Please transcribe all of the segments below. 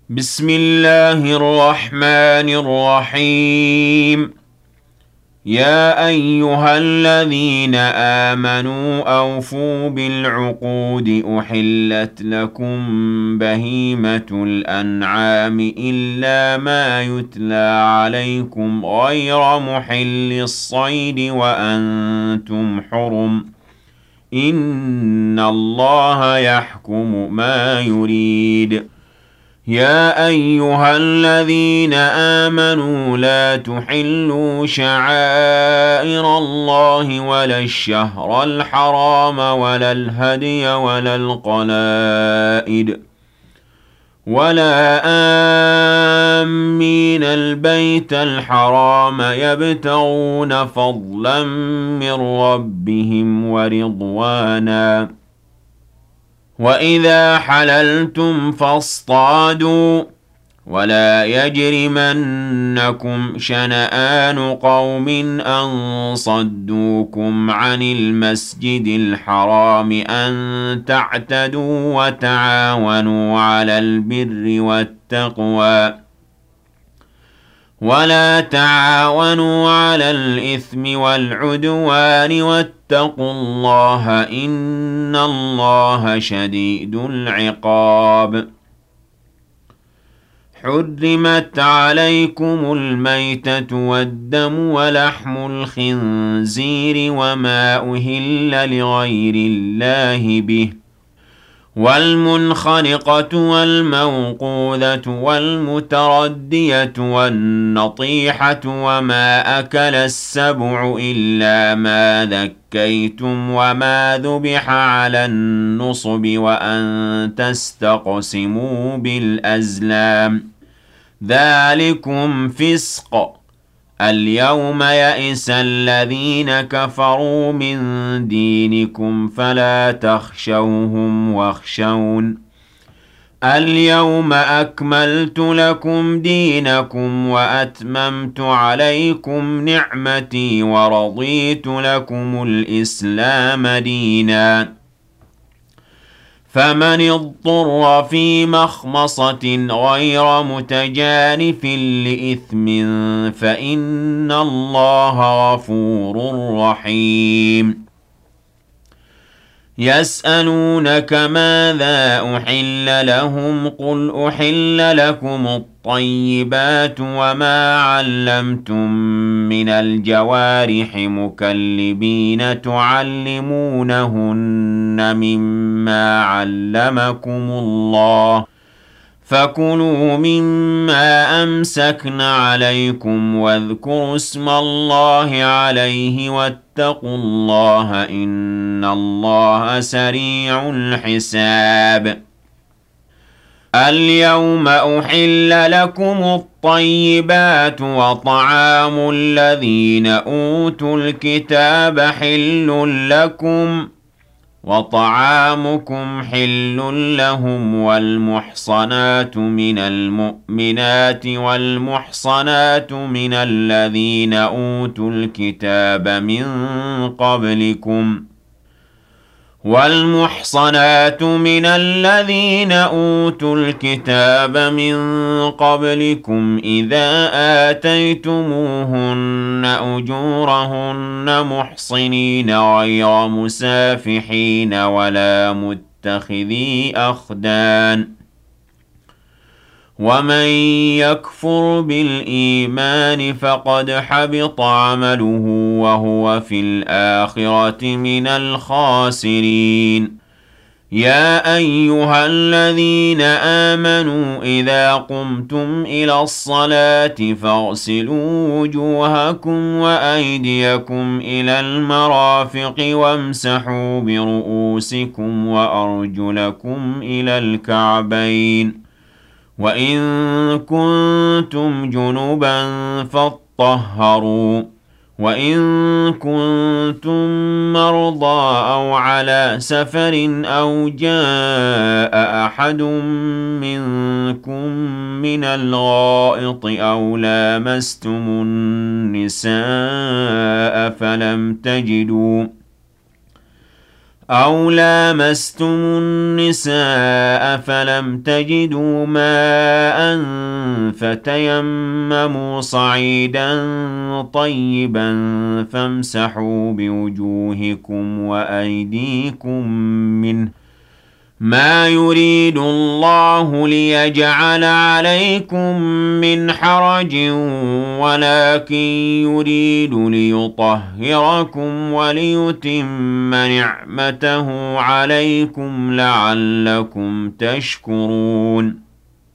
بسم الله الرحمن الرحيم. يا أيها الذين آمنوا أوفوا بالعقود أحلت لكم بهيمة الأنعام إلا ما يتلى عليكم غير محل الصيد وأنتم حرم. إن الله يحكم ما يريد. يا أيها الذين آمنوا لا تحلوا شعائر الله ولا الشهر الحرام ولا الهدي ولا القلائد ولا آمين البيت الحرام يبتغون فضلا من ربهم ورضوانا. وإذا حللتم فاصطادوا ولا يجرمنكم شنآن قوم أن صدوكم عن المسجد الحرام أن تعتدوا وتعاونوا على البر والتقوى ولا تعاونوا على الإثم والعدوان واتقوا الله إن الله شديد العقاب. حرمت عليكم الميتة والدم ولحم الخنزير وما أهل لغير الله به والمنخنقة والموقوذة والمتردية والنطيحة وما أكل السبع إلا ما ذكيتم وما ذبح على النصب وأن تستقسموا بالأزلام ذلكم فسق. اليوم يئس الذين كفروا من دينكم فلا تخشوهم واخشون. اليوم أكملت لكم دينكم وأتممت عليكم نعمتي ورضيت لكم الإسلام دينا. فمن اضطر في مخمصة غير متجانف لإثم فإن الله غفور رحيم. يسألونك ماذا أحل لهم قل أحل لكم الطيبات وما علمتم من الجوارح مكلبين تعلمونهن مما علمكم الله فكلوا مما أمسكن عليكم واذكروا اسم الله عليه واتقوا الله إن الله سريع الحساب. اليوم أحل لكم الطيبات وطعام الذين أوتوا الكتاب حل لكم وطعامكم حل لهم والمحصنات من المؤمنات والمحصنات من الذين أوتوا الكتاب من قبلكم إذا آتيتموهن أجورهن محصنين غير مسافحين ولا متخذي أخدان. ومن يكفر بالإيمان فقد حبط عمله وهو في الآخرة من الخاسرين. يا أيها الذين آمنوا إذا قمتم إلى الصلاة فاغسلوا وجوهكم وأيديكم إلى المرافق وامسحوا برؤوسكم وأرجلكم إلى الكعبين وإن كنتم جنبا فاطهروا وإن كنتم مرضى أو على سفر أو جاء أحد منكم من الغائط أو لامستم النساء أَوْ لَامَسْتُمُ النِّسَاءَ فَلَمْ تَجِدُوا مَاءً فَتَيَمَّمُوا صَعِيدًا طَيِّبًا فَامْسَحُوا بِوُجُوهِكُمْ وَأَيْدِيكُم مِّنْهُ ۚ مَا يُرِيدُ اللَّهُ لِيَجْعَلَ عَلَيْكُم مِّنْ حَرَجٍ وَلَٰكِن يُرِيدُ لِيُطَهِّرَكُمْ وَلِيُتِمَّ نِعْمَتَهُ عَلَيْكُمْ لَعَلَّكُمْ تَشْكُرُونَ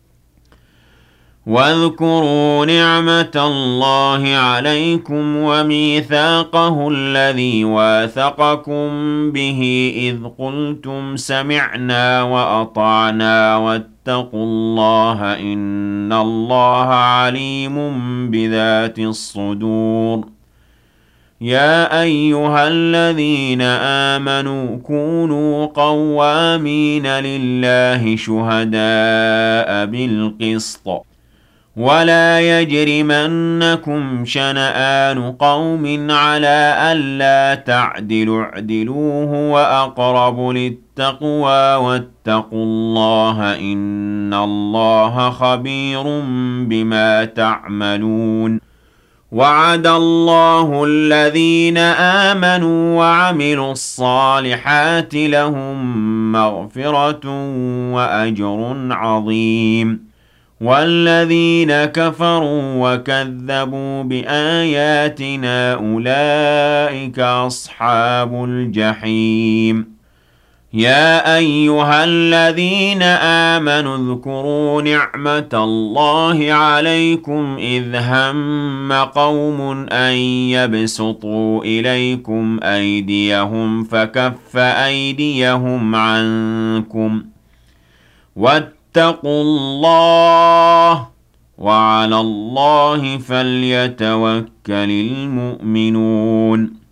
واذكروا نعمة الله عليكم وميثاقه الذي واثقكم به إذ قلتم سمعنا وأطعنا واتقوا الله إن الله عليم بذات الصدور. يا أيها الذين آمنوا كونوا قوامين لله شهداء بالقسط ولا يجرمنكم شنآن قوم على ألا تعدلوا اعدلوا هو أقرب للتقوى واتقوا الله إن الله خبير بما تعملون. وعد الله الذين آمنوا وعملوا الصالحات لهم مغفرة وأجر عظيم. والذين كفروا وكذبوا بآياتنا أولئك أصحاب الجحيم. يا أيها الذين آمنوا اذكروا نعمة الله عليكم إذ هم قوم أن يبسطوا إليكم أيديهم فكف أيديهم عنكم واتقوا الله وعلى الله فليتوكل المؤمنون.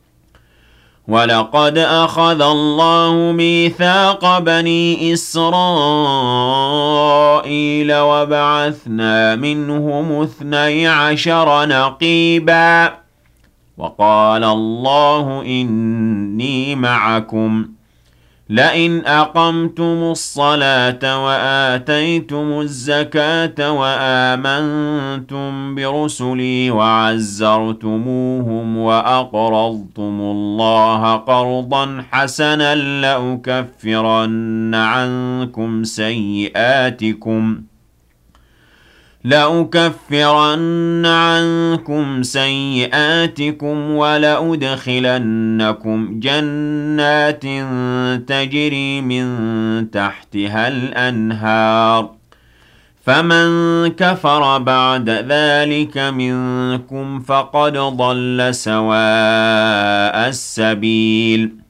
ولقد أخذ الله ميثاق بني إسرائيل وبعثنا منهم 12 نقيبا وقال الله إني معكم لئن أقمتم الصلاة وآتيتم الزكاة وآمنتم برسلي وعزرتموهم وأقرضتم الله قرضا حسنا لأكفرن عنكم سيئاتكم ولأدخلنكم جنات تجري من تحتها الأنهار فمن كفر بعد ذلك منكم فقد ضل سواء السبيل.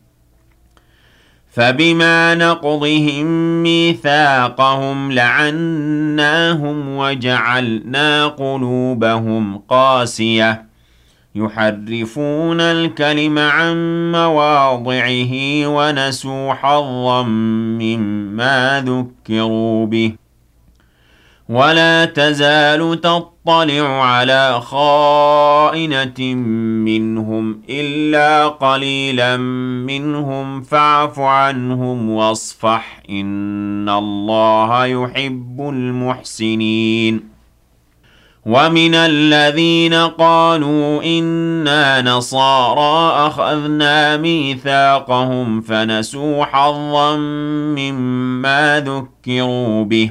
فبما نقضهم ميثاقهم لعناهم وجعلنا قلوبهم قاسية يحرفون الكلم عن مواضعه ونسوا حظا مما ذكروا به. ولا تزال تطلع على خائنة منهم إلا قليلا منهم فاعف عنهم واصفح إن الله يحب المحسنين. ومن الذين قالوا إنا نصارى أخذنا ميثاقهم فنسوا حظا مما ذكروا به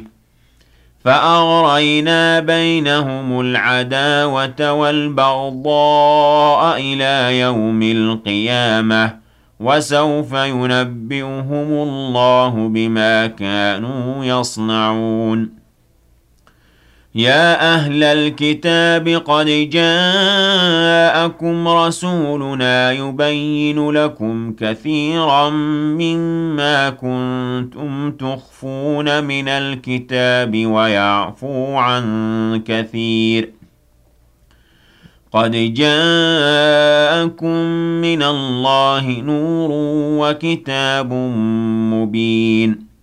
فأغرينا بينهم العداوة والبغضاء إلى يوم القيامة وسوف ينبئهم الله بما كانوا يصنعون. يا أهل الكتاب قد جاءكم رسولنا يبين لكم كثيرا مما كنتم تخفون من الكتاب ويعفو عن كثير. قد جاءكم من الله نور وكتاب مبين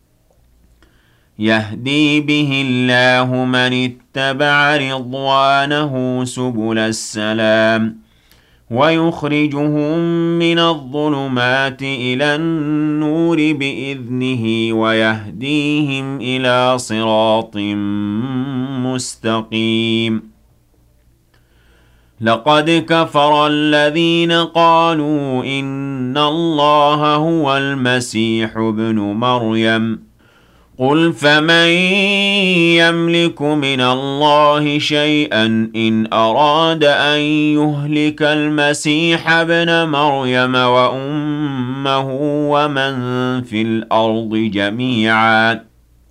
يهدي به الله من اتبع رضوانه سبل السلام ويخرجهم من الظلمات إلى النور بإذنه ويهديهم إلى صراط مستقيم لقد كفر الذين قالوا إن الله هو المسيح ابن مريم قل فمن يملك من الله شيئا إن أراد أن يهلك المسيح ابن مريم وأمه ومن في الأرض جميعا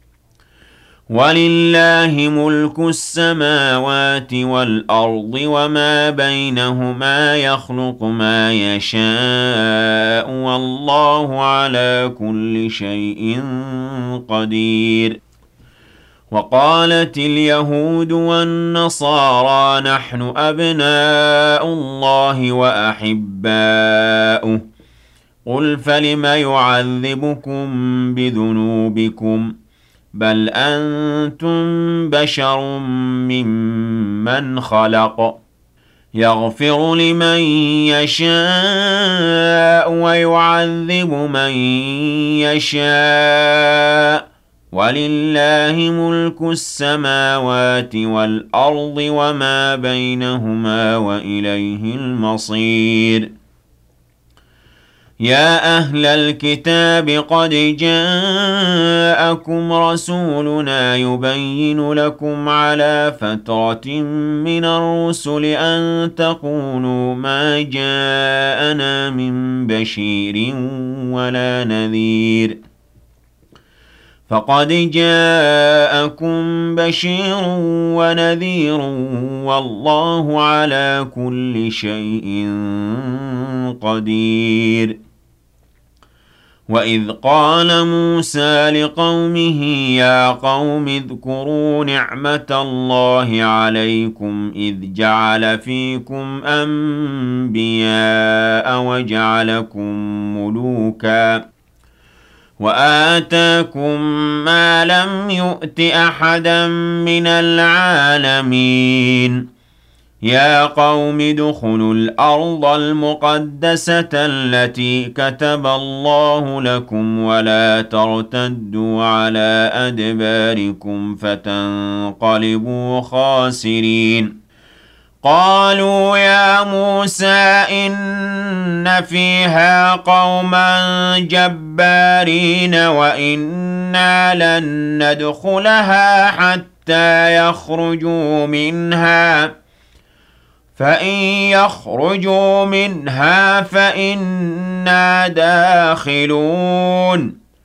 ولله ملك السماوات والأرض وما بينهما يخلق ما يشاء والله على كل شيء قدير وقالت اليهود والنصارى نحن أبناء الله وأحباؤه قل فلم يعذبكم بذنوبكم بل أنتم بشر ممن خلق يغفر لمن يشاء ويعذب من يشاء ولله ملك السماوات والأرض وما بينهما وإليه المصير يا أهل الكتاب قد جاءكم رسولنا يبين لكم على فترة من الرسل أن تقولوا ما جاءنا من بشير ولا نذير فقد جاءكم بشير ونذير والله على كل شيء قدير وإذ قال موسى لقومه يا قوم اذكروا نعمة الله عليكم إذ جعل فيكم أنبياء وجعلكم ملوكا وآتاكم ما لم يؤت أحدا من العالمين يا قوم ادخلوا الأرض المقدسة التي كتب الله لكم ولا ترتدوا على أدباركم فتنقلبوا خاسرين قالوا يا موسى إن فيها قوما جبارين وإنا لن ندخلها حتى يخرجوا منها فإن يخرجوا منها فإنا داخلون